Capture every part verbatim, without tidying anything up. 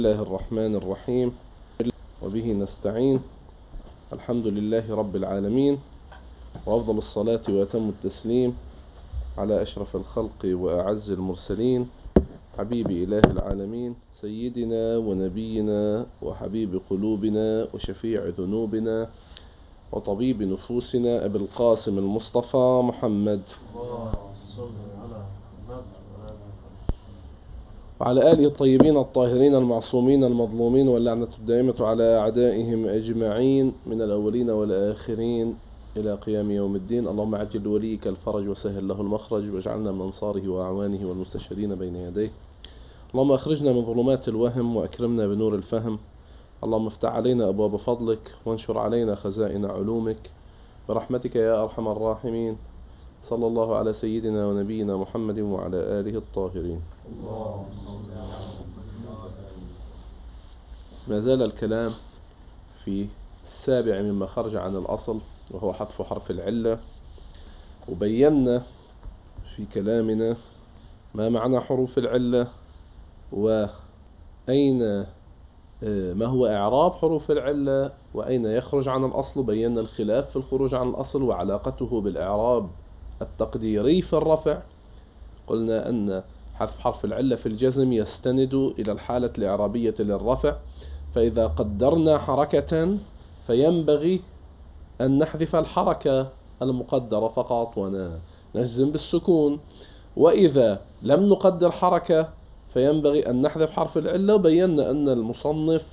الله الرحمن الرحيم وبه نستعين. الحمد لله رب العالمين، وأفضل الصلاة وأتم التسليم على أشرف الخلق وأعز المرسلين، حبيب إله العالمين سيدنا ونبينا وحبيب قلوبنا وشفيع ذنوبنا وطبيب نفوسنا أبي القاسم المصطفى محمد وعلى آله الطيبين الطاهرين المعصومين المظلومين، واللعنة الدائمة على أعدائهم أجمعين من الأولين والآخرين إلى قيام يوم الدين. اللهم عجل وليك الفرج وسهل له المخرج، واجعلنا من أنصاره وأعوانه والمستشهدين بين يديه. اللهم أخرجنا من ظلمات الوهم وأكرمنا بنور الفهم. اللهم افتح علينا أبواب فضلك وانشر علينا خزائن علومك برحمتك يا أرحم الراحمين. صلى الله على سيدنا ونبينا محمد وعلى آله الطاهرين. ما زال الكلام في السابع مما خرج عن الأصل، وهو حذف حرف العلة. وبينا في كلامنا ما معنى حروف العلة وأين ما هو إعراب حروف العلة وأين يخرج عن الأصل. بينا الخلاف في الخروج عن الأصل وعلاقته بالإعراب التقديري في الرفع. قلنا أن حذف حرف العلة في الجزم يستند إلى الحالة الإعرابية للرفع، فإذا قدرنا حركة فينبغي أن نحذف الحركة المقدرة فقط ونجزم بالسكون، وإذا لم نقدر حركة فينبغي أن نحذف حرف العلة. وبينا أن المصنف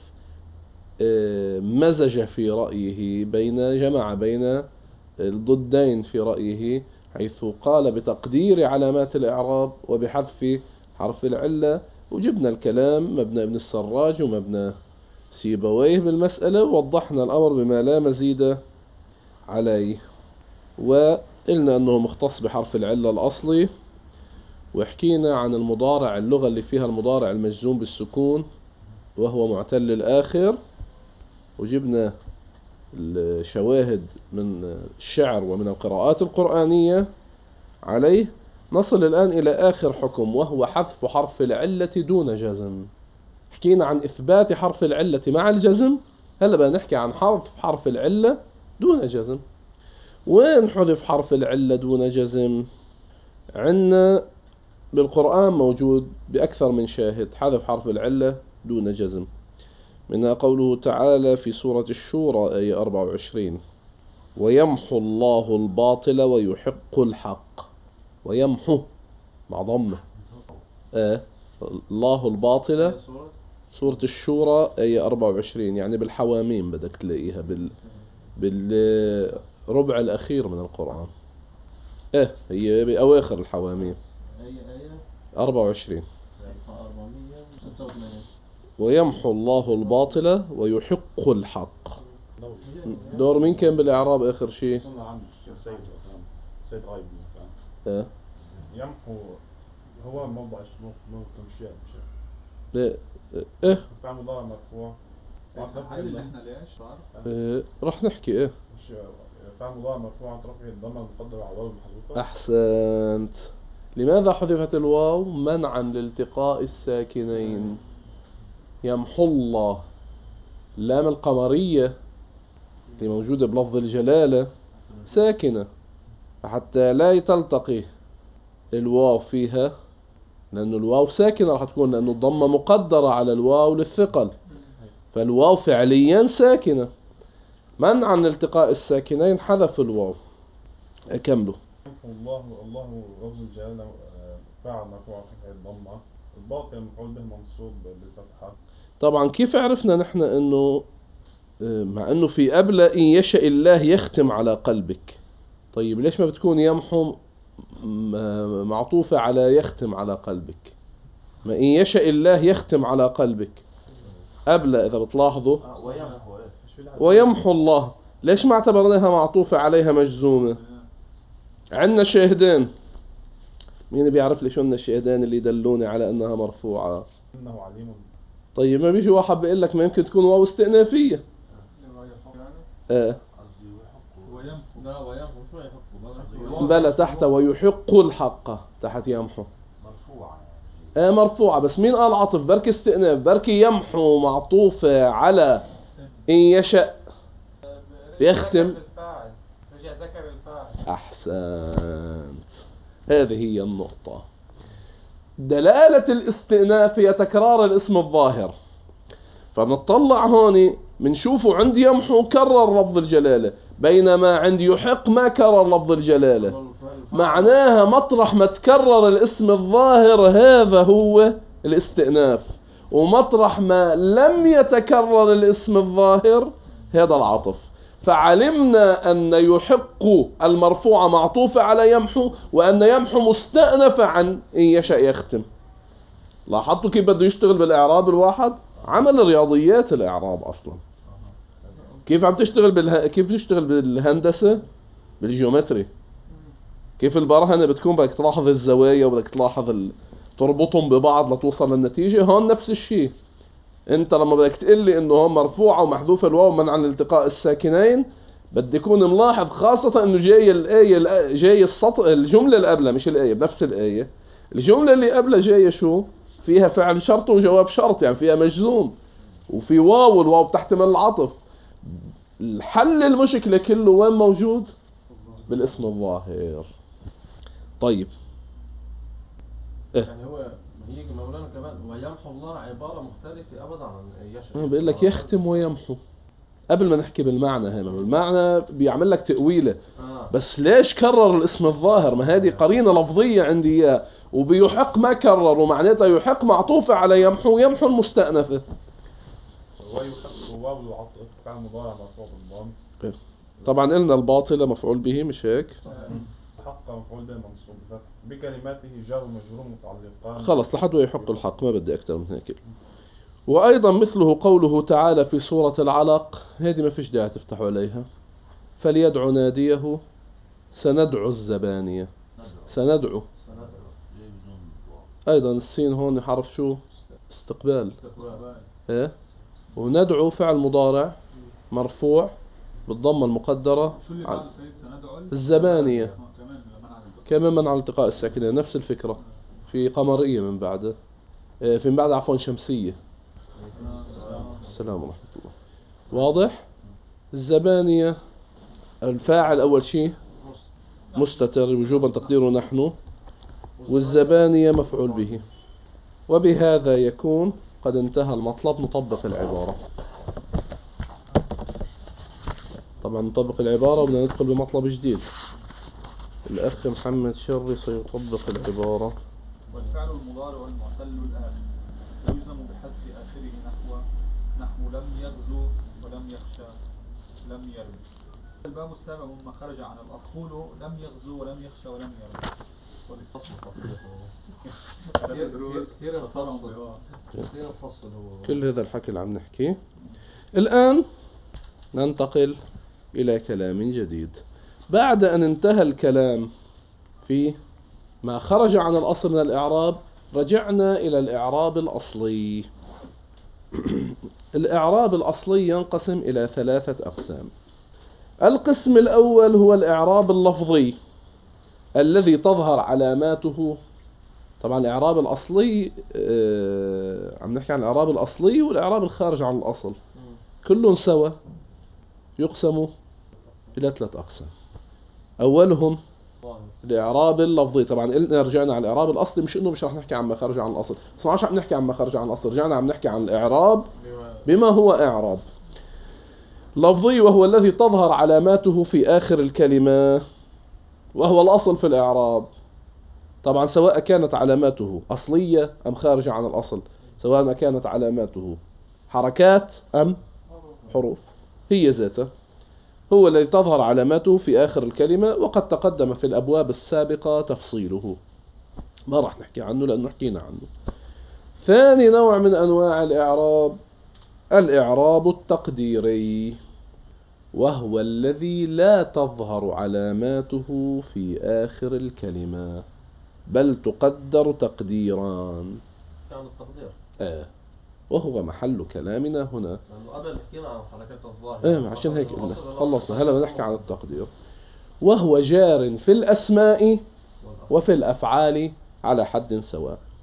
مزج في رأيه بين جمع بين الضدين في رأيه، حيث قال بتقدير علامات الإعراب وبحذف حرف العلة. وجبنا الكلام مبنى ابن السراج ومبنى سيبويه بالمسألة، ووضحنا الأمر بما لا مزيد عليه، وقلنا أنه مختص بحرف العلة الأصلي. وحكينا عن المضارع، اللغة اللي فيها المضارع المجزوم بالسكون وهو معتل الآخر، وجبنا الشواهد من الشعر ومن القراءات القرآنية عليه. نصل الآن إلى آخر حكم، وهو حذف حرف العلة دون جزم. حكينا عن إثبات حرف العلة مع الجزم، هلا بقى نحكي عن حرف حرف العلة دون جزم. وين حذف حرف العلة دون جزم؟ عندنا بالقرآن موجود بأكثر من شاهد حذف حرف العلة دون جزم، منها قوله تعالى في سورة الشورى آية أربعة وعشرين: ويمحو الله الباطل ويحق الحق. ويمحو مع ضمه آه الله الباطل، سورة الشورى آية أربعة وعشرين، يعني بالحواميم بدك تلاقيها بال بالربع الأخير من القرآن. آه هي بأواخر الحواميم أربعة وعشرين. ويمحو الله الباطل ويحق الحق. دور مين كان بالإعراب آخر شيء؟ آه. يمحو هو موضع موضع ايه ايه فعل مضارع مرفوع. احنا ليش صار؟ اه رح نحكي ايه فعل مضارع مرفوع عن طرف الضمه المقدره على الواو المحذوفه. احسنت. لماذا حذفت الواو؟ منعا لالتقاء الساكنين. يمحو الله، لام القمرية اللي موجودة بلفظ الجلالة ساكنة، فحتى لا تلتقي الواو فيها، لأن الواو ساكنة راح تكون، لأن الضمة مقدرة على الواو للثقل، فالواو فعليا ساكنة. منعا لالتقاء الساكنين حذف الواو. أكمله. الله الله لفظ الجلالة فاعل مرفوع في الضمة، الباطل مفعول به منصوب بالفتحة. طبعا كيف عرفنا نحن انه مع انه في قبل ان يشاء الله يختم على قلبك؟ طيب ليش ما بتكون يمحو معطوفة على يختم على قلبك؟ ما إن يشاء الله يختم على قلبك قبل، إذا بتلاحظوا ويمحو الله، ليش ما اعتبرناها معطوفة عليها مجزومة؟ عندنا شاهدين، مين بيعرف لي شو عندنا الشاهدين اللي يدلوني على أنها مرفوعة؟ إنه عليم. طيب ما بيجي واحد بيقول لك ما يمكن تكون واو استئنافية. اه بلا تحت ويحق الحق، تحت يمحو مرفوعة. آه مرفوعة، بس مين قال عطف؟ بركي استئناف، بركي يمحو معطوفة على إن يشأ يختم. رجع ذكر الفاعل. أحسنت، هذه هي النقطة. دلالة الاستئناف هي تكرار الاسم الظاهر، فبنطلع هون بنشوفه عندي يمحو كرر لفظ الجلالة، بينما عندي يحق ما كرر لفظ الجلالة. معناها مطرح ما تكرر الاسم الظاهر هذا هو الاستئناف، ومطرح ما لم يتكرر الاسم الظاهر هذا العطف. فعلمنا أن يحق المرفوع معطوف على يمحو، وأن يمحو مستأنف عن إن يشاء يختم. لاحظتوا كيف بده يشتغل بالإعراب الواحد؟ عمل رياضيات الإعراب أصلا. كيف عم تشتغل بالها... كيف تشتغل بالهندسة؟ بالجيومتري. كيف البرهنة بتكون بدك تلاحظ الزوايا وبدك تلاحظ ال... تربطهم ببعض لتوصل للنتيجة. هون نفس الشيء. انت لما بدك تقول لي انه هون مرفوعة ومحذوفة الواو منعا لالتقاء الساكنين، بدي يكون ملاحظ خاصة انه جاي الآية جاي السطر الجملة اللي قبلها، مش الآية بنفس الآية. الجملة اللي قبلها جاية شو؟ فيها فعل شرط وجواب شرط، يعني فيها مجزوم وفي واو، والواو بتحتمل العطف. الحل المشكلة كله وين موجود؟ بالاسم الظاهر. طيب إيه؟ يعني هو يجي مولانا كمان ويمحو الله عبارة مختلفة أبدا عن يشاء. بيقول لك يختم ويمحو قبل ما نحكي بالمعنى. هنا بالمعنى بيعمل لك تأويله. آه. بس ليش كرر الاسم الظاهر؟ ما هذه قرينة لفظية عندي إياه. وبيحق ما كرر، ومعناتها يحق معطوفة على يمحو، يمحو المستأنفة. ويحق واو العطف فعل مضارع مرفوع بالضم. طبعا قلنا الباطلة مفعول به، مش هيك؟ حق مفعول به منصوب بكلماته جار ومجرور متعلقان. خلص لحد ويحق الحق، ما بدي أكثر من هيك. وأيضا مثله قوله تعالى في سورة العلق، هذه ما فيش داعي تفتحوا عليها. فليدعو ناديه سندعو الزبانية. سندعو. أيضا السين هون حرف شو؟ استقبال. إيه؟ وندعو فعل مضارع مرفوع بالضمة المقدرة. الزبانية كمان منع التقاء الساكنين، نفس الفكرة. في قمرية من بعده، في من بعد عفوا شمسية. السلام ورحمة الله. واضح؟ الزبانية الفاعل أول شيء مستتر وجوبا تقديره نحن، والزبانية مفعول به. وبهذا يكون قد انتهى المطلب. نطبق العبارة. طبعا نطبق العبارة وبدنا ندخل بمطلب جديد. الأخ محمد شري سيطبق العبارة. والفعل المضارع المعتل الآن يلزم بحذف آخره نحو نحو لم يغزو ولم يخشى لم يرد. الباب السابع مما خرج عن الأصل. قولوا لم يغزو ولم يخشى ولم يرد. والفصل كل هذا الحكي اللي عم نحكيه. الآن ننتقل إلى كلام جديد. بعد أن انتهى الكلام في ما خرج عن الأصل من الإعراب، رجعنا إلى الإعراب الأصلي. الإعراب الأصلي ينقسم إلى ثلاثة أقسام. القسم الأول هو الإعراب اللفظي الذي تظهر علاماته. طبعا الإعراب الأصلي آه عم نحكي عن الإعراب الأصلي والإعراب الخارج عن الأصل، كلهم سوا يقسموا إلى ثلاث أقسام. أولهم الإعراب اللفظي. طبعا قلنا رجعنا على الإعراب الأصلي، مش إنه مش رح نحكي عن ما خرج عن الأصل، بس ما عم نحكي عن ما خرج عن الأصل، رجعنا عم نحكي عن الإعراب بما هو إعراب لفظي، وهو الذي تظهر علاماته في آخر الكلمة، وهو الأصل في الإعراب. طبعا سواء كانت علاماته أصلية أم خارجة عن الأصل، سواء كانت علاماته حركات أم حروف، هي ذاته هو الذي تظهر علاماته في آخر الكلمة. وقد تقدم في الأبواب السابقة تفصيله، ما راح نحكي عنه لأنه حكينا عنه. ثاني نوع من أنواع الإعراب الإعراب التقديري، وهو الذي لا تظهر علاماته في آخر الكلمة، بل تقدر تقديران. يعني التقدير آه وهو محل كلامنا هنا. لأنه قبل حكينا عن حركات الظاهر. آه عشان هيك قلنا خلصنا، هلا بنحكي عن التقدير. وهو جار في الأسماء وفي الأفعال على حد سواء.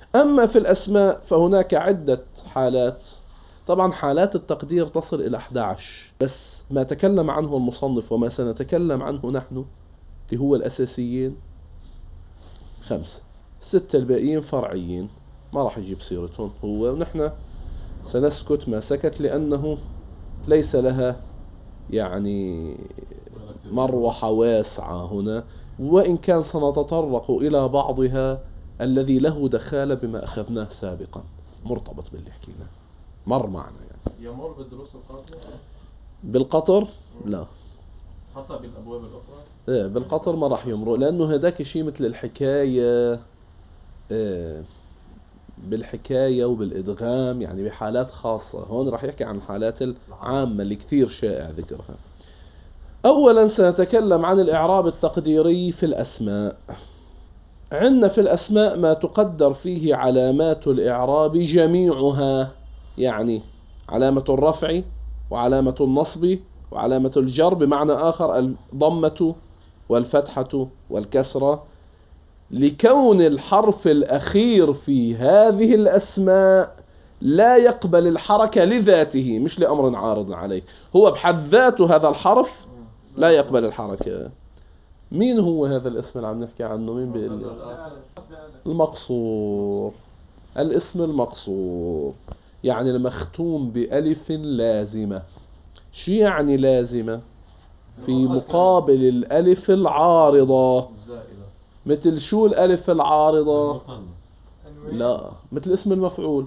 أما في الأسماء فهناك عدة حالات. طبعا حالات التقدير تصل إلى أحد عشر، بس ما تكلم عنه المصنف وما سنتكلم عنه نحن اللي هو الأساسيين خمسة، ستة الباقيين فرعيين ما راح يجيب سيرتهم هو، ونحن سنسكت ما سكت لأنه ليس لها يعني مروحة واسعة هنا، وإن كان سنتطرق إلى بعضها الذي له دخالة بما أخذناه سابقا مرتبط باللي حكينا مر معنا يعني. يمر بالدروس القادمة بالقطر لا، حتى بالأبواب الأخرى إيه بالقطر ما راح يمرق، لأنه هداك شيء مثل الحكاية إيه بالحكاية وبالإدغام يعني بحالات خاصة. هون راح يحكي عن الحالات العامة اللي كثير شائع ذكرها. أولا سنتكلم عن الإعراب التقديري في الأسماء. عندنا في الأسماء ما تقدر فيه علامات الإعراب جميعها، يعني علامة الرفع وعلامة النصب وعلامة الجر، بمعنى آخر الضمة والفتحة والكسرة، لكون الحرف الأخير في هذه الأسماء لا يقبل الحركة لذاته مش لأمر عارض عليه، هو بحد ذاته هذا الحرف لا يقبل الحركة. مين هو هذا الاسم اللي عم نحكي عنه؟ مين بيقول لي؟ المقصور. الاسم المقصور يعني المختوم بألف لازمة. شو يعني لازمة؟ في مقابل الألف العارضة. مثل شو الألف العارضة؟ لا، مثل اسم المفعول.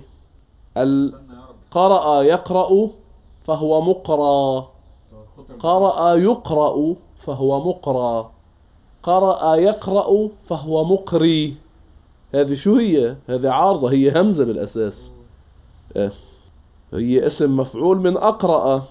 قرأ يقرأ فهو مقرى، قرأ يقرأ فهو مقرى، قرأ يقرأ فهو مقري. هذه شو هي؟ هذه عارضة، هي همزة بالأساس. اه. هي اسم مفعول من أقرأ.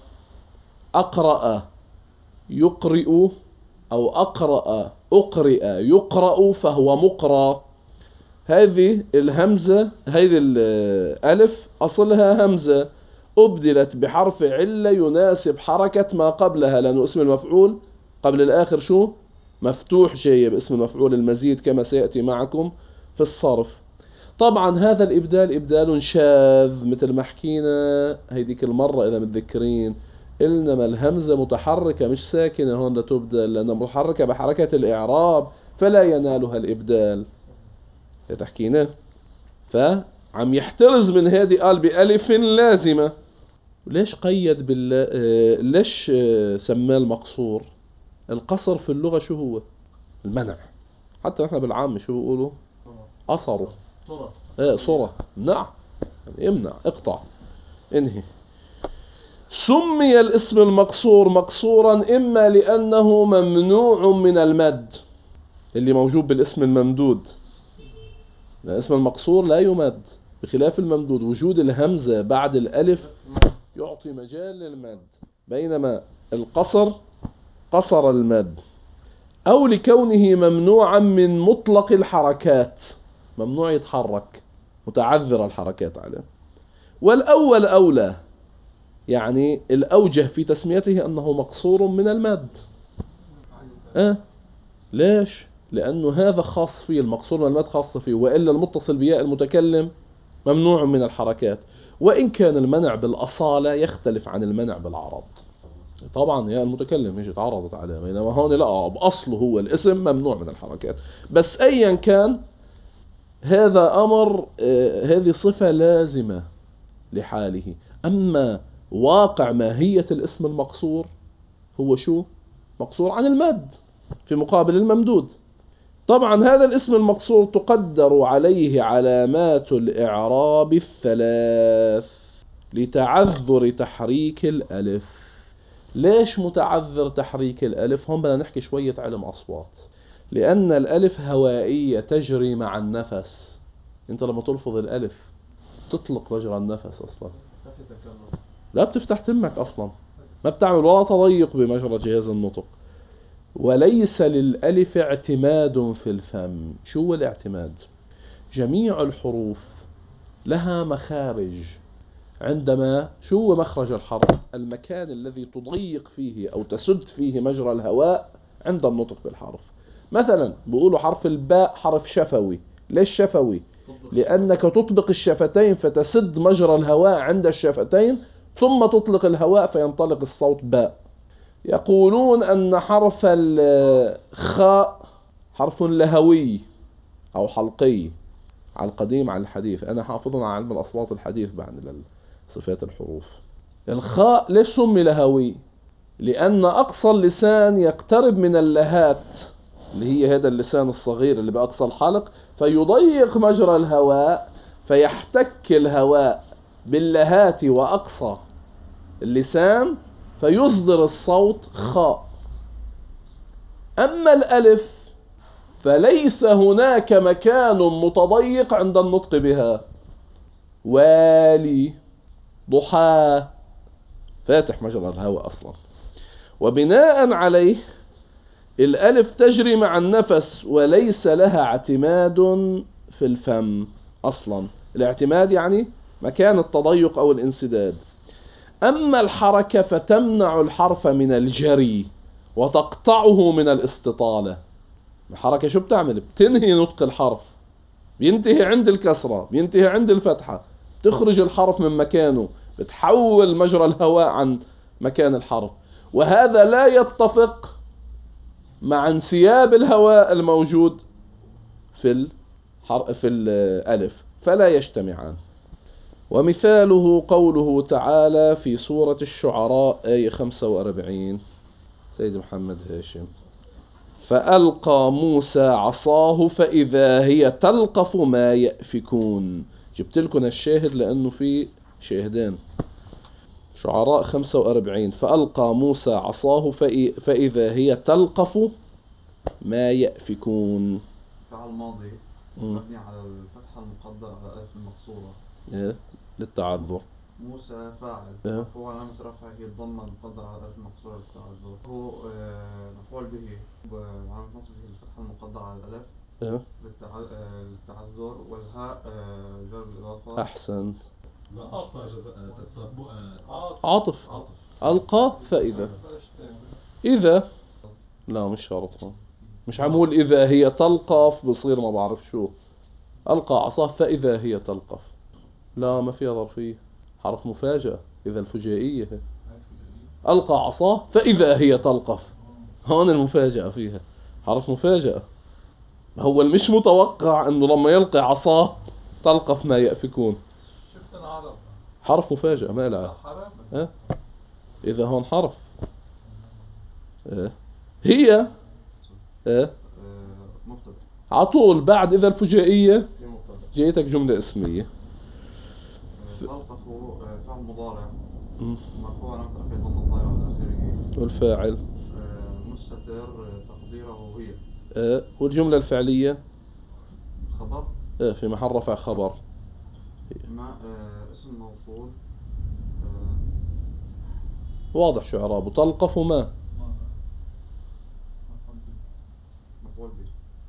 أقرأ يقرئ أو أقرأ أقرئ يقرأ فهو مقرى. هذه الهمزة، هذه الألف أصلها همزة أبدلت بحرف علة يناسب حركة ما قبلها، لأنه اسم المفعول قبل الآخر شو؟ مفتوح شيء باسم المفعول المزيد كما سيأتي معكم في الصرف. طبعا هذا الإبدال إبدال شاذ، مثل ما حكينا هيديك المرة إذا متذكرين، إنما الهمزة متحركة مش ساكنة هون لتبدل، لأنها متحركة بحركة الإعراب فلا ينالها الإبدال. تحكينا فعم يحترز من هذه، قال بألف لازمة. ليش قيد بال ليش سماه المقصور؟ القصر في اللغة شو هو؟ المنع. حتى نحن بالعام شو بيقولوا؟ قصروا. ايه صرة، نعم يمنع، اقطع، انهي. سمي الاسم المقصور مقصورا إما لأنه ممنوع من المد اللي موجود بالاسم الممدود. الاسم المقصور لا يمد بخلاف الممدود، وجود الهمزة بعد الألف يعطي مجال للمد، بينما القصر قصر المد. أو لكونه ممنوعا من مطلق الحركات، ممنوع يتحرك، متعذر الحركات عليه. والأول أولى، يعني الأوجه في تسميته أنه مقصور من المد. أه؟ ليش؟ لأنه هذا خاص فيه، المقصور من المد خاص فيه، وإلا المتصل بياء المتكلم ممنوع من الحركات. وإن كان المنع بالأصالة يختلف عن المنع بالعرض. طبعا يا المتكلم يجي تعرضت عليه، بينما هون لا، بأصله هو الاسم ممنوع من الحركات. بس أيا كان هذا أمر، آه هذه صفة لازمة لحاله. أما واقع ماهية الاسم المقصور هو شو؟ مقصور عن المد في مقابل الممدود. طبعا هذا الاسم المقصور تقدر عليه علامات الإعراب الثلاث لتعذر تحريك الألف. ليش متعذر تحريك الألف؟ هم بدنا نحكي شوية علم أصوات. لأن الألف هوائية تجري مع النفس. انت لما تلفظ الألف تطلق مجرى النفس أصلا، لا بتفتح تمك أصلا، ما بتعمل ولا تضيق بمجرى جهاز النطق. وليس للألف اعتماد في الفم. شو الاعتماد؟ جميع الحروف لها مخارج. عندما شو مخرج الحرف؟ المكان الذي تضيق فيه أو تسد فيه مجرى الهواء عند النطق بالحرف. مثلا بيقولوا حرف الباء حرف شفوي. ليش شفوي؟ لأنك تطبق الشفتين فتسد مجرى الهواء عند الشفتين ثم تطلق الهواء فينطلق الصوت باء. يقولون أن حرف الخاء حرف لهوي أو حلقي على القديم على الحديث. أنا حافظنا على علم الأصوات الحديث بعد صفات الحروف. الخاء ليش سمي لهوي؟ لأن أقصى اللسان يقترب من اللهات اللي هي هذا اللسان الصغير اللي بأقصى الحلق، فيضيق مجرى الهواء فيحتك الهواء باللهات وأقصى اللسان فيصدر الصوت خاء. أما الألف فليس هناك مكان متضيق عند النطق بها. والي، ضحى، فاتح مجرى الهواء أصلا. وبناء عليه الألف تجري مع النفس وليس لها اعتماد في الفم أصلا. الاعتماد يعني مكان التضيق أو الانسداد. أما الحركة فتمنع الحرف من الجري وتقطعه من الاستطالة. الحركة شو بتعمل؟ بتنهي نطق الحرف، بينتهي عند الكسرة، بينتهي عند الفتحة، تخرج الحرف من مكانه، بتحول مجرى الهواء عن مكان الحرف. وهذا لا يتفق مع انسياب الهواء الموجود في الحر... في الألف، فلا يجتمعان. ومثاله قوله تعالى في سورة الشعراء آية خمسة وأربعين. سيد محمد هاشم. فألقى موسى عصاه فإذا هي تلقف ما يأفكون. جبت لكم الشاهد لأنه في شاهدين. شعراء خمسة وأربعين. فألقى موسى عصاه فإذا هي تلقف ما يأفكون. فعل ماضي مبني على الفتحة المقدرة على الألف المقصورة إيه؟ للتعذر. موسى فاعل إيه؟ مرفوع علامة رفعه هي الضمة المقدرة على الألف المقصورة للتعذر. هو آه، مفعول به وعلامة نصبه الفتحة المقدرة على الألف إيه؟ للتع- آه، للتعذر. والهاء آه، جر بالإضافة. أحسن. لا أخطأ جزاء تتبع عاطف. عاطف. ألقى فإذا. إذا لا مش شرط، مش عمول إذا هي تلقف بصير ما بعرف شو. ألقى عصاه فإذا هي تلقف. لا ما فيها ظرفية، حرف مفاجأة. إذا الفجائية هي. ألقى عصاه فإذا هي تلقف، هون المفاجأة فيها، حرف مفاجأة. هو المش متوقع أنه لما يلقي عصاه تلقف ما يأفكون. شفت العرب حرف مفاجأة ما لها. أه؟ إذا هون حرف. أه؟ هي أه؟ آه، مبتدأ عطول بعد إذا الفجائية في مبتدأ. جيتك جملة اسمية. تلقف فعل مضارع م. مرفوع علامة رفعه ضمة الظاهرة على آخره. والفاعل آه، مستتر آه، تقديره هي. أه؟ والجملة الفعلية خبر أه؟ في محل رفع خبر. ما آه، اسم موصول آه، واضح شو إعرابه؟ تلقف ما مفعول به.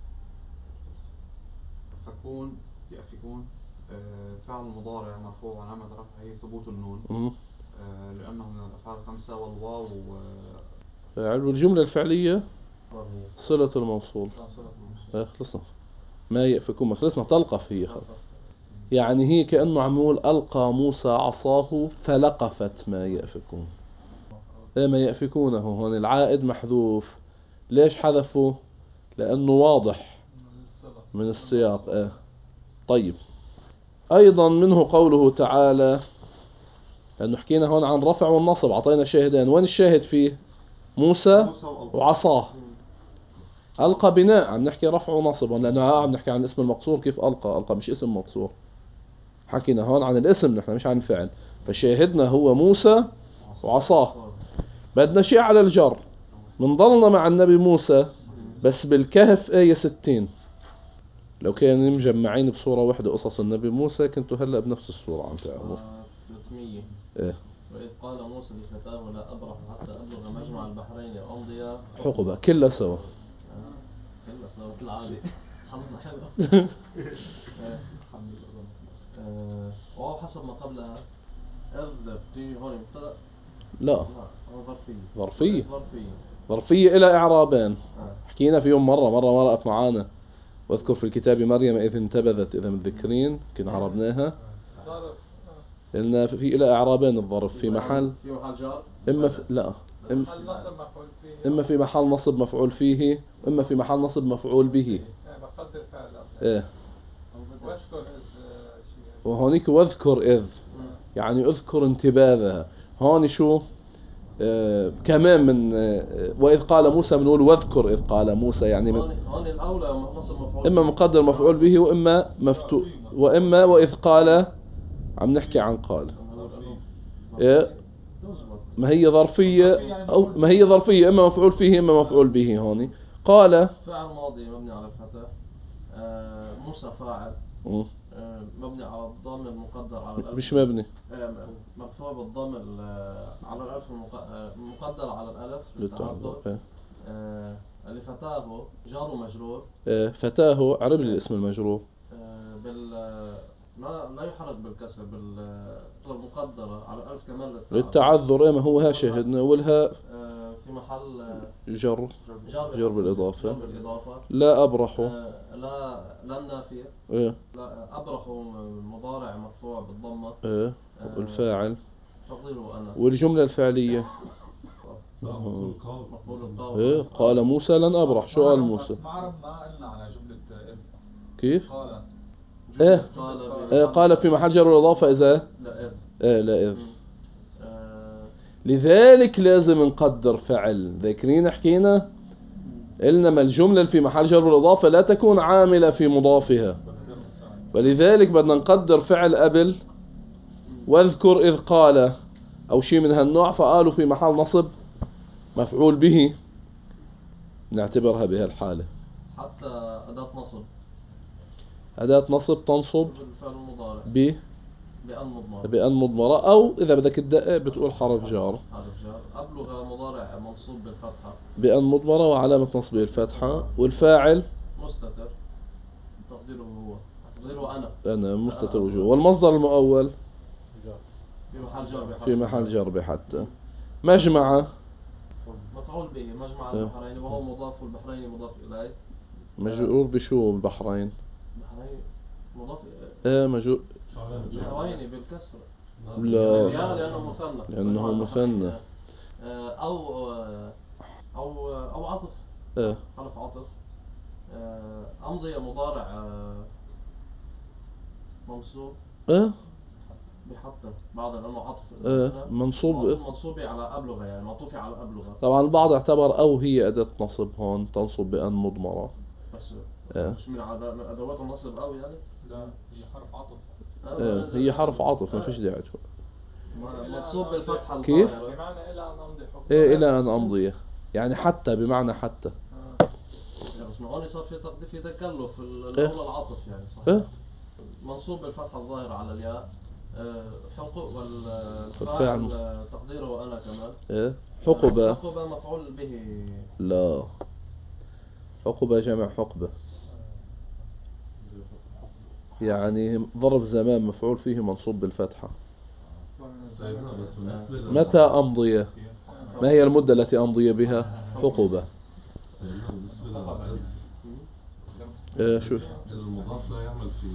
فكون يأفكون آه، فعل مضارع مرفوع علامة رفعه ثبوت النون م. آه، لأنه من الأفعال الخمسة. والواو آه، فاعل. والجملة الفعلية صلة الموصول. أه؟ خلصنا. ما يأفكون ما خلصنا. تلقف هي خلص. يعني هي كأنه عمول ألقى موسى عصاه فلقفت ما يأفكون. إيه ما يأفكونه هون العائد محذوف. ليش حذفه؟ لأنه واضح من السياق. إيه. طيب أيضا منه قوله تعالى، لأنه حكينا هون عن رفع والنصب، عطينا شاهدين. وين الشاهد فيه؟ موسى موسى وألقى. وعصاه. ألقى بناء عم نحكي رفع ونصب، لأنه عم نحكي عن اسم المقصور. كيف ألقى؟ ألقى مش اسم مقصور. حكينا هون عن الاسم نحن مش عن الفعل. فشاهدنا هو موسى وعصاه. بدنا شيء على الجر. منضلنا مع النبي موسى بس بالكهف آية ستين. لو كانوا مجمعين بصورة واحدة قصص النبي موسى كنتوا هلأ بنفس الصورة عم تعرفوا. ثلاثمية. إيه. وإذ قال موسى لفتاه لا أبرح حتى أبلغ مجمع البحرين أمضي حقبة كلها سوا. كلها سوا كل عادي. حظنا حلو. وهو حسب ما قبلها إذ بتيجي هون مبتدأ. لا لا هو ظرفية. ظرفية. ظرفية. ظرفية إلى إعرابين. آه. حكينا فيهم مرة مرة مرقت معانا. واذكر في الكتاب مريم إذ انتبذت، إذا متذكرين كنا عربناها. ظرف. لأن في إلى إعرابين الظرف، في محل في محل جار. إما في لا إما محل نصب مفعول فيه. إما في محل نصب مفعول فيه، إما في محل نصب مفعول به. إيه، بقدر فعل أصلا. إيه. واذكر إذ شيء. وهونيك واذكر إذ، يعني اذكر انتباذها. هون شو آه كمان من آه وإذ قال موسى بنقول واذكر إذ قال موسى، يعني من هون هون الأولى نصب مفعول. إما مقدر مفعول به وإما مفتوح، وإما وإذ قال عم نحكي عن قال. إيه ما هي ظرفية أو ما هي ظرفية، إما مفعول فيه إما مفعول به. هون قال فعل ماضي مبني على الفتح. آه موسى فاعل. مم. آه مبني على الضم المقدر على الألف. مش مبني آه مرفوع بالضم ال- على الألف المق- آه، مقدر على الألف للتعذر. إيه. آه اللي فتاه جار ومجرور. إيه. فتاه عرب لي الاسم المجرور. آه بال لا لا يحرك بالكسر بالمقدرة على الألف كمان للتعذر. للتعذر. إيه ما هو ها شهدنا والها آه في محل آه، جر جر جر بالإضافة. جر بالإضافة. لا أبرح. آه لا لا النافية. إيه. لا أبرح مضارع مرفوع بالضمة. إيه. والفاعل تقديره أنا. والجملة الفعلية. مفعول قول. مفعول القول. إيه. قال موسى لن أبرح. شو قال موسى؟ بس ما عرب ما قلنا على جملة إذ. كيف؟ قال. إيه. قال إيه. قال في محل جر والإضافة إذا لا إذ. إيه لا إذ. آه، لذلك لازم نقدر فعل. ذاكرين حكينا قلنا ما الجملة اللي في محل جر والإضافة لا تكون عاملة في مضافها، ولذلك بدنا نقدر فعل قبل واذكر إذ قال أو شيء من هالنوع، فقالوا في محل نصب مفعول به، نعتبرها بهالحالة حتى أداة نصب أداة نصب تنصب بالفعل المضارع ب بأن مضمر. بأن مضمرة، أو إذا بدك تدقق بتقول حرف جار حرف جار. أبلغ مضارع منصوب بالفتحة. بأن مضمرة وعلامة نصبه الفتحة، والفاعل مستتر تقديره هو تقديره أنا أنا مستتر وجوه، والمصدر المؤول في محل جار بحرف في محل جر بحتى. مجمع مفعول به مجمع أه. البحرين وهو مضاف والبحرين مضاف إليه. مجرور بشو البحرين؟ البحرين مضاف ايه مجرور البحرين بالكسر. لا يعني لأنه مثنى. لأنه مجمع البحرين. مثنى. آه، أو أو أو عطف. ايه حرف عطف. آه، أمضي مضارع آه، منصوب ايه بحط بعض لأنه عطف. ايه منصوب. منصوبي على أبلغة يعني معطوفي على أبلغة. طبعا البعض اعتبر أو هي أداة نصب هون تنصب بأن مضمرة. بس إيه. مش من عدا- من أدوات النصب أو يعني. لا هي حرف عطف. ايه هي حرف عطف ما فيش داعي تقول. منصوب بالفتحة كيف؟ الظاهرة. بمعنى إلى أن أمضي حكم. ايه إلى أن أمضي، يعني حتى بمعنى حتى. يعني بس هون صار في تقدير في تكلف ال- إيه. الأولى العطف يعني صح. ايه منصوب بالفتحة الظاهرة على الياء. آه، حقوق الفاعل. والفاعل آه، تقديره أنا كمان. ايه حقبة. حقوبة مفعول به. لا حقبة جمع حقبة، يعني ضرب زمان مفعول فيه منصوب بالفتحة. سيدنا بس بالنسبة لل- متى أمضي؟ ما هي المدة التي أمضي بها؟ حقبة. سيدنا بالنسبة لل- ايه شو المضاف لا يعمل في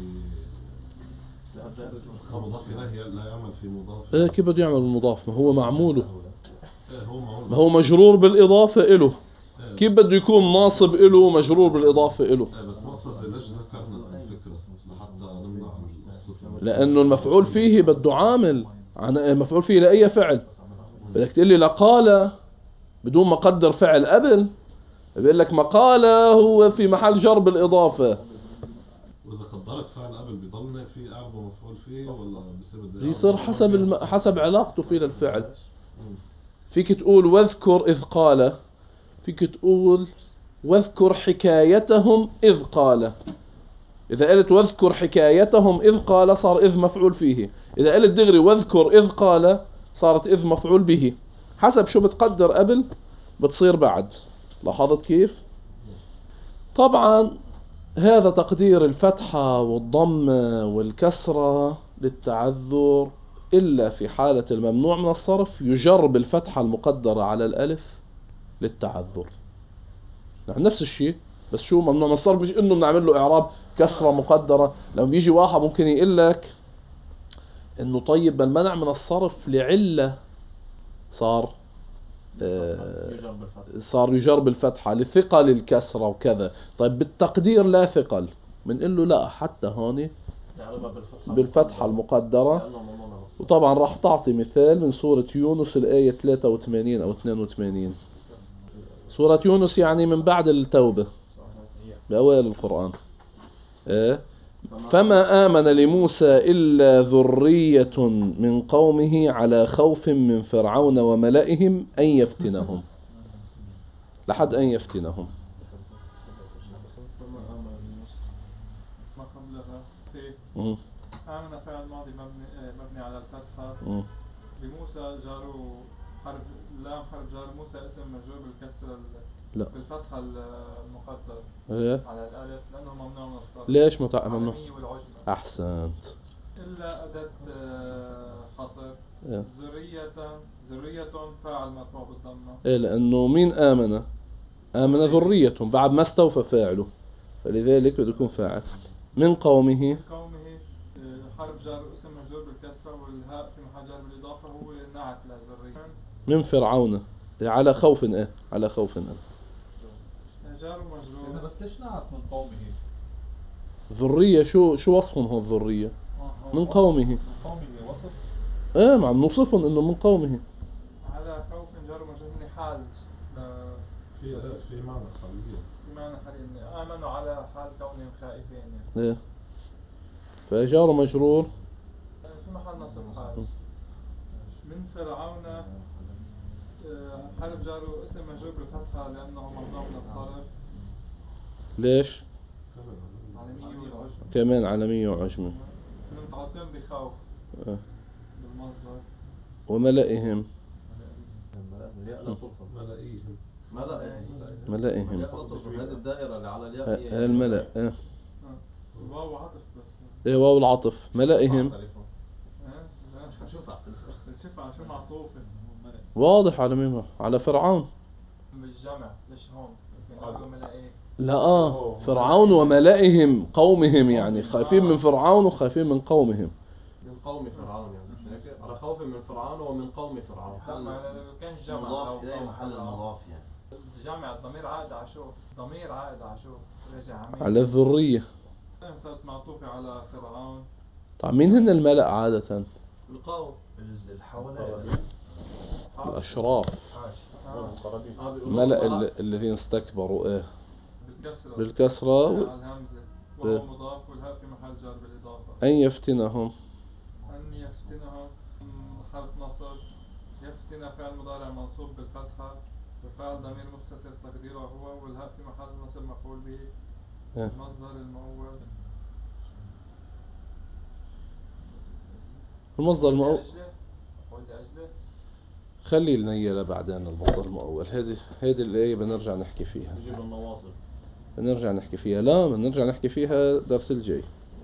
المضاف إليه لا يعمل في مضاف. ايه كيف بده يعمل المضاف؟ ما هو معموله، إيه هو معمول. ما هو مجرور بالإضافة إله، إيه. كيف بده يكون ناصب إله ومجرور بالإضافة إله؟ إيه بس مقصد ليش ذكرنا الفكرة لحتى نمنع الصفة. لأنه المفعول فيه بده عامل، عن المفعول فيه لأي فعل. بدك تقول لي لقال بدون ما قدر فعل قبل، بيقول لك مقال هو في محل جر بالإضافة. وإذا قدرت فعل قبل بيضلنا في أعرب مفعول فيه ولا بصير بده يصير حسب الم... حسب علاقته فيه للفعل. فيك تقول واذكر إذ قال، فيك تقول واذكر حكايتهم إذ قال. إذا قلت واذكر حكايتهم إذ قال صار إذ مفعول فيه، إذا قلت دغري واذكر إذ قال صارت إذ مفعول به. حسب شو بتقدر قبل بتصير بعد. لاحظت كيف؟ طبعا هذا تقدير الفتحة والضمة والكسرة للتعذر، إلا في حالة الممنوع من الصرف يجر بالفتحة المقدرة على الألف للتعذر. نحن نفس الشيء بس شو ممنوع من الصرف؟ مش انه بنعمل له اعراب كسرة مقدرة. لما بيجي واحد ممكن يقول لك انه طيب المنع من الصرف لعلة صار آه يجر بالفتح. صار يجر بالفتحة لثقل الكسرة وكذا. طيب بالتقدير لا ثقل، بنقول له لا حتى هون يعربها بالفتحة بالفتحة المقدرة. لأنه ممنوع من الصرف. وطبعا راح تعطي مثال من سورة يونس الآية ثلاثة وثمانين أو اثنين وثمانين. سورة يونس يعني من بعد التوبة بأوائل القرآن. إيه؟ فما آمن لموسى إلا ذرية من قومه على خوف من فرعون وملئهم أن يفتنهم، لحد أن يفتنهم. ما قبلها في مم. آمن فعل ماضي مبني آه، مبني على الفتحة. مم. لموسى جاروا حرف لام حرف جار موسى اسم مجرور بالكسر ال- لا. بالفتحة المقدر إيه؟ على الألف لأنه ممنوع من الصرف. ليش متع... ممنوع؟ العالمية والعجمة. أحسنت. إلا أداة آه، حصر. إيه. ذرية ذرية فاعل مرفوع بالضمة. إيه لأنه مين آمن؟ آمن ذرية بعد ما استوفى فاعله، فلذلك بده يكون فاعل. من قومه قومه آه، حرف جار اسم مجرور بالكسرة والهاء في محل جار بالإضافة هو نعت لذرية. من فرعون على خوف إيه على خوف إيه جار ومجرور. بس ليش نعت من قومه؟ ذرية شو شو وصفهم هو الذرية؟ آه، من قومه. من قومه وصف. ايه ما عم نوصفهم انه من قومه. على خوف جار ومجرور هن حال ل- في في معنى خلية. في معنى حالين آمنوا على حال كونهم خائفين يعني. ايه فجار مجرور في محل نصب حال. من فرعون آه، حرف جار اسم مجرور بالفتحة لأنه ممنوع من الصرف. ليش؟ عالمية والعجمة. كمان عالمية وعجمة. من تعطيهم بخوف آه. بالمصدر. وملئهم الياء لا ترفض. ملائيهم. ملأ ملئهم الياء لا ترفض. هذه الدائرة اللي على الياء آه، هي الملأ آه. آه. الواو عطف بس. ايه واو العطف ملئهم آه. لا، شوف شوف على شو معطوفة. واضح على مين؟ على فرعون. بالجمع ليش هون؟ بنقول ملائكة. لا آه فرعون وملئهم قومهم، يعني خايفين من فرعون وخايفين من قومهم. من قوم فرعون يعني مش هيك؟ على خوف من فرعون ومن قوم فرعون. ما كان جمع مضاف إليه محل المضاف يعني. جمع الضمير عائد على شو؟ ضمير عائد على شو؟ رجع عميل. على الذرية. صارت معطوفة على فرعون. طيب مين هن الملأ عادة؟ القوم الحوالي الأشراف. آه. الملأ ال- الذين استكبروا ايه بالكسرة. بالكسرة على و- الهمزة. وهو مضاف والهاء في محل جر بالإضافة. أن يفتنهم. أن يفتنهم مم، حرف نصب. يفتن فعل مضارع منصوب بالفتحة وفعل ضمير مستتر تقديره هو والهاء في محل نصب مفعول به. إيه. المصدر المؤول. المصدر المؤول لأجله. مفعول لأجله. خلي لنا اياه بعدين المصدر المؤول. هذه هذه الآية بنرجع نحكي فيها. يجيب النواصب. بنرجع نحكي فيها لا بنرجع نحكي فيها درس الجاي.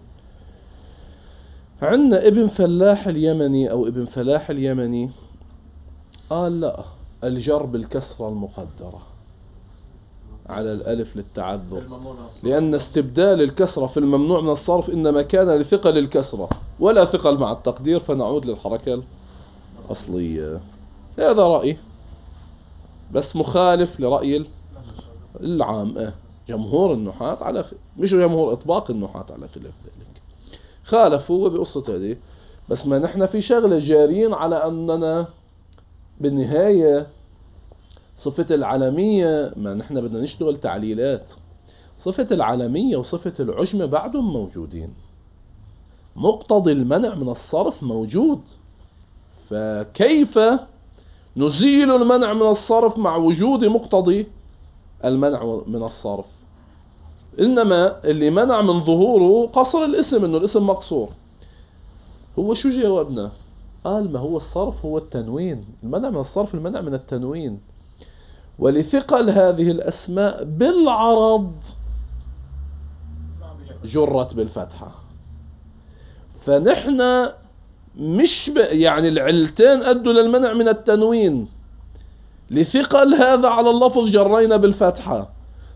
عندنا ابن فلاح اليمني أو ابن فلاح اليمني قال لا الجر بالكسرة المقدرة على الألف للتعذر، لأن استبدال الكسرة في الممنوع من الصرف إنما كان لثقل الكسرة ولا ثقل مع التقدير، فنعود للحركة الأصلية. هذا رأي بس مخالف لرأي العام. اه جمهور النحاة على خ... مش جمهور إطباق النحاة على خلاف ذلك، خالفوا بقصة هذه. بس ما نحن في شغلة جارين على أننا بالنهاية صفة العالمية، ما نحن بدنا نشتغل تعليلات. صفة العالمية وصفة العجمة بعدهم موجودين، مقتضي المنع من الصرف موجود، فكيف نزيل المنع من الصرف مع وجود مقتضي المنع من الصرف؟ إنما اللي منع من ظهوره قصر الاسم، إنه الاسم مقصور. هو شو جوابنا؟ قال ما هو الصرف هو التنوين. المنع من الصرف المنع من التنوين، ولثقل هذه الأسماء بالعرض جرت بالفتحة. فنحن مش ب... يعني العلتين أدوا للمنع من التنوين. لثقل هذا على اللفظ جرينا بالفتحة،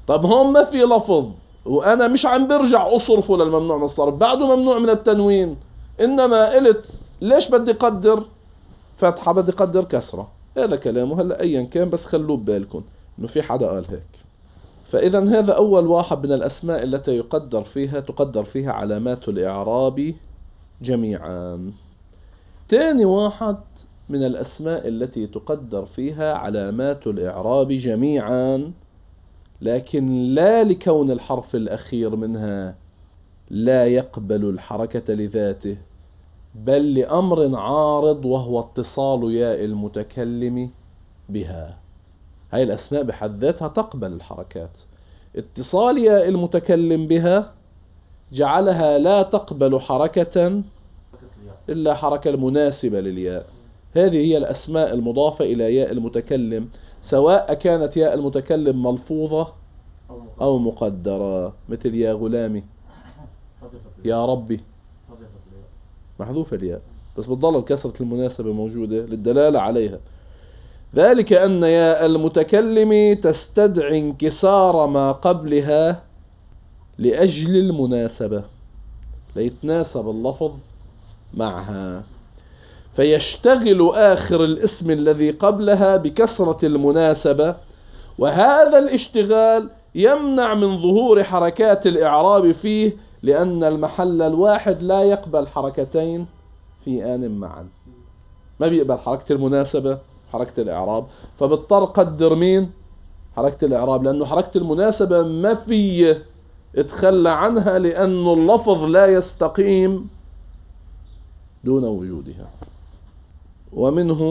طب هون ما في لفظ وأنا مش عم برجع أصرفه للممنوع من الصرف، بعده ممنوع من التنوين، إنما قلت ليش بدي قدر فتحة بدي قدر كسرة. هذا كلامه هلا أيا كان، بس خلوه ببالكم إنه في حدا قال هيك. فإذا هذا أول واحد من الأسماء التي يقدر فيها تقدر فيها علامات الإعراب جميعا. ثاني واحد من الأسماء التي تقدر فيها علامات الإعراب جميعا، لكن لا لكون الحرف الأخير منها لا يقبل الحركة لذاته، بل لأمر عارض وهو اتصال ياء المتكلم بها. هاي الأسماء بحد ذاتها تقبل الحركات، اتصال ياء المتكلم بها جعلها لا تقبل حركة إلا حركة المناسبة للياء. هذه هي الأسماء المضافة إلى ياء المتكلم، سواء كانت ياء المتكلم ملفوظة أو مقدرة، مثل يا غلامي، يا ربي، محذوفة الياء بس بتضل الكسرة المناسبة موجودة للدلالة عليها. ذلك أن ياء المتكلم تستدعي انكسار ما قبلها لأجل المناسبة، ليتناسب اللفظ معها، فيشتغل آخر الاسم الذي قبلها بكسرة المناسبة، وهذا الاشتغال يمنع من ظهور حركات الإعراب فيه، لأن المحل الواحد لا يقبل حركتين في آن معا، ما بيقبل حركة المناسبة حركة الإعراب، فبضطر قدر مين؟ حركة الإعراب، لأنه حركة المناسبة ما في اتخلى عنها، لأنه اللفظ لا يستقيم دون وجودها. ومنه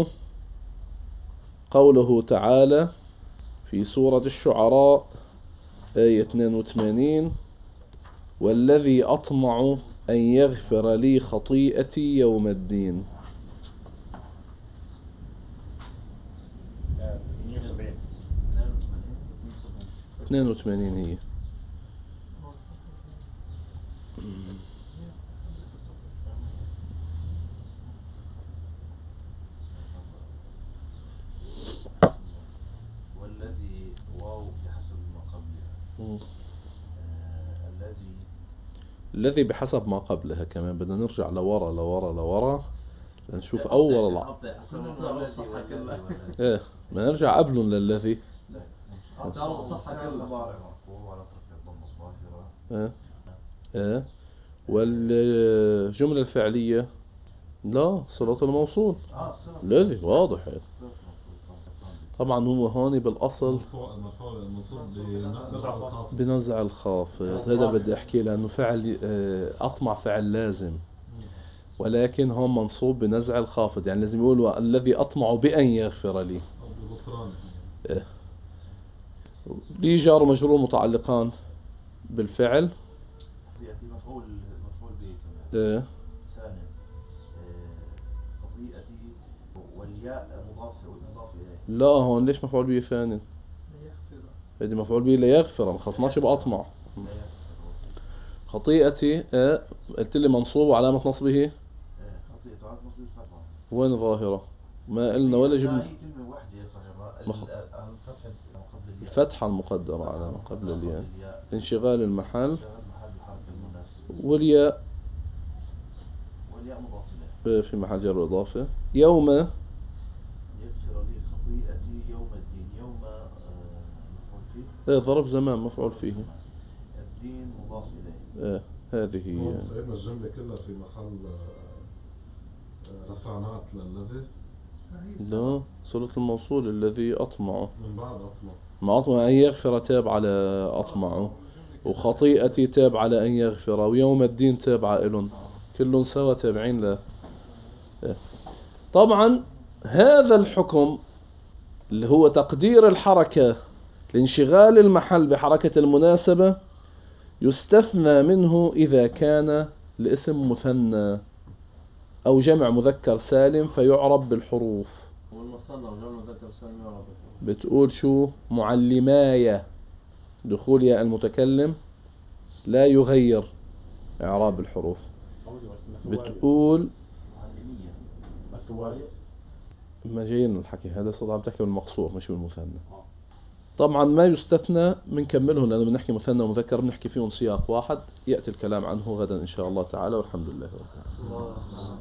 قوله تعالى في سورة الشعراء آية اثنين وثمانين: والذي أطمع أن يغفر لي خطيئتي يوم الدين. اثنين وثمانين هي. والذي واو بحسب ما قبلها. آه الذي الذي بحسب ما قبلها، كمان بدنا نرجع لورا لورا لورا لنشوف أول الع... إيه ما نرجع قبلهم للذي. إيه إيه والجملة الفعلية لا صلة الموصول الذي واضح. طبعا هو هون بالأصل بنزع الخافض، هذا بدي أحكي لأنه فعل أطمع فعل لازم، ولكن هون منصوب بنزع الخافض، يعني لازم يقولوا الذي أطمع بأن يغفر لي. إيه. لي جار ومجرور متعلقان بالفعل. يأتي مفعول مفعول به كمان. إيه. ثانيا قضيتي والياء مضاف مضاف إليه. لا هون ليش مفعول به ثاني؟ هذه مفعول به ليغفر، ما خصناش بأطمع. خطيئتي اه قلت لي منصوب وعلامة نصبه ايه خطيئته علامة نصبه الفتحة. وين ظاهرة؟ ما قلنا ولا جبنا. هي كلمة واحدة يا صحيح. مخ... الفتحة قبل الياء. الفتحة المقدرة على قبل الياء. انشغال المحل. المحل والياء. والياء مضاف إليه. في محل جر إضافة. يوم. يغفر لي خطيئتي يوم الدين. يوم مفعول فيه. ايه ظرف زمان مفعول فيه. الدين مضاف إليه. ايه هذه هي. سيدنا الجملة كلها في محل رفعنات للذي. لا صلة الموصول الذي أطمعه. من بعد أطمع. ما أطمع أن يغفر تاب على أطمعه، وخطيئتي تاب على أن يغفر، ويوم الدين تاب عائل، كلهم سوا تابعين له. طبعا هذا الحكم اللي هو تقدير الحركة لانشغال المحل بحركة المناسبة يستثنى منه إذا كان الاسم مثنى أو جمع مذكر سالم فيعرب بالحروف. والمثنى وجمع مذكر سالم يعرب بالحروف. بتقول شو؟ معلمايا، دخول ياء المتكلم لا يغير إعراب الحروف. بتقول ما جايين الحكي هذا صدق عم تحكي بالمقصور مش بالمثنى. طبعا ما يستثنى بنكمله لأنه بنحكي مثنى ومذكر بنحكي فيهم سياق واحد، يأتي الكلام عنه غدا إن شاء الله تعالى، والحمد لله رب العالمين.